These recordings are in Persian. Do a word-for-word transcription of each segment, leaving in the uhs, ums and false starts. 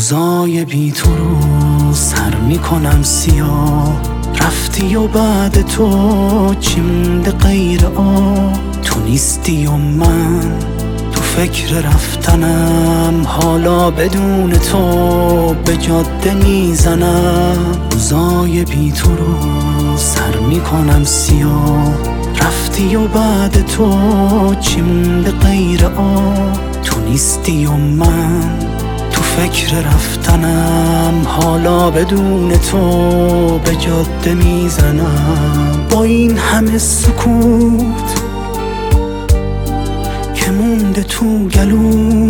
روزای بی تو رو سر میکنم سیاه. رفتی و بعد تو چی مونده غیر آه؟ تو نیستی و من تو فکر رفتنم، حالا بدون تو به جاده میزنم. روزای بی تو رو سر میکنم سیاه. رفتی و بعد تو چی مونده غیر آه؟ تو نیستی و من تو فکر رفتنم، حالا بدون تو به جاده میزنم. با این همه سکوت که مونده تو گلو،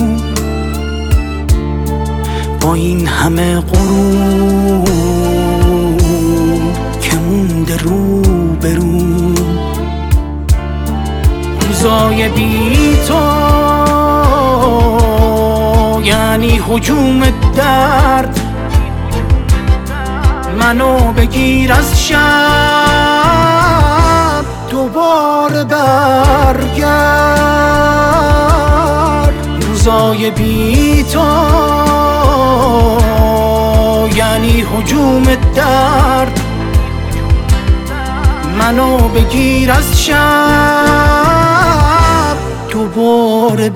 با این همه غرور که مونده رو برو، روزای بی تو یعنی هجوم درد. منو بگیر از شب دوباره برگرد. روزای بی تو یعنی هجوم درد. منو بگیر از شب دوباره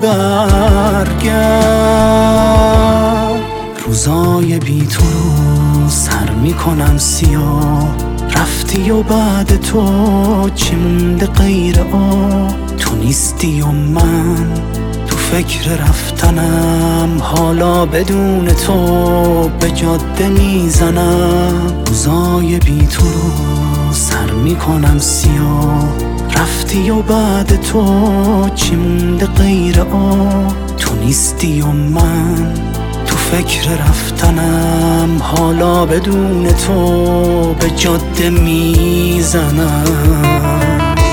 برگرد. روزای بی تو رو سر میکنم سیاه. رفتی و بعد تو چی مونده غیر آه؟ تو نیستی و من تو فکر رفتنم، حالا بدون تو به جاده میزنم. روزای بی تو رو سر میکنم سیاه. رفتی و بعد تو چی مونده غیر آه؟ تو نیستی و من تو فکر رفتنم، حالا بدون تو به جاده میزنم.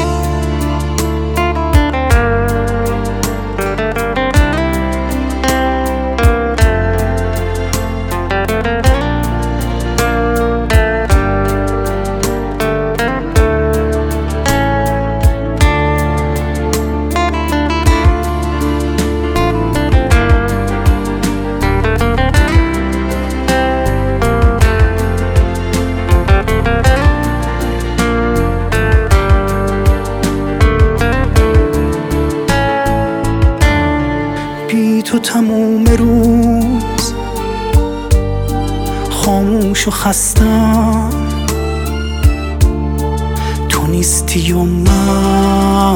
تو تموم روز خاموش و خستم، تو نیستی و من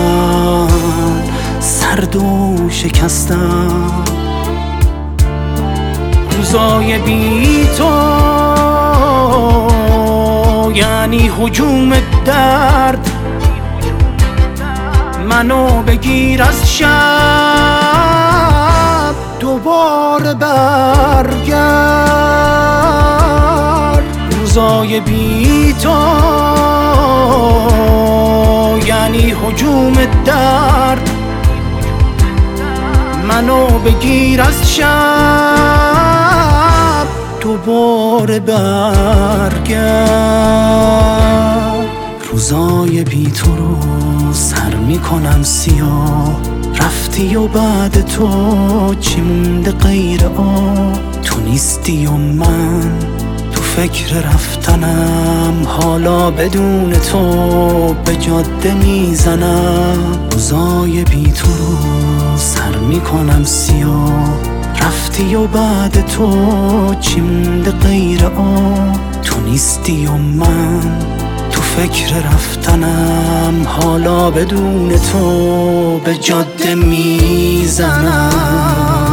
سرد و شکستم. روزای بی تو یعنی هجوم درد. منو بگیر از شب دوباره برگرد. روزای بی تو یعنی هجوم درد. منو بگیر از شب دوباره برگرد. روزای بی تو رو سر میکنم سیاه. رفتی و بعد تو چی مونده غیر آه؟ تو نیستی و من تو فکر رفتنم، حالا بدون تو به جاده میزنم. روزای بی تو رو سر میکنم سیاه. رفتی و بعد تو چی مونده غیر آه؟ تو نیستی و من تو فکر رفتنم، حالا بدون تو به جاده میزنم.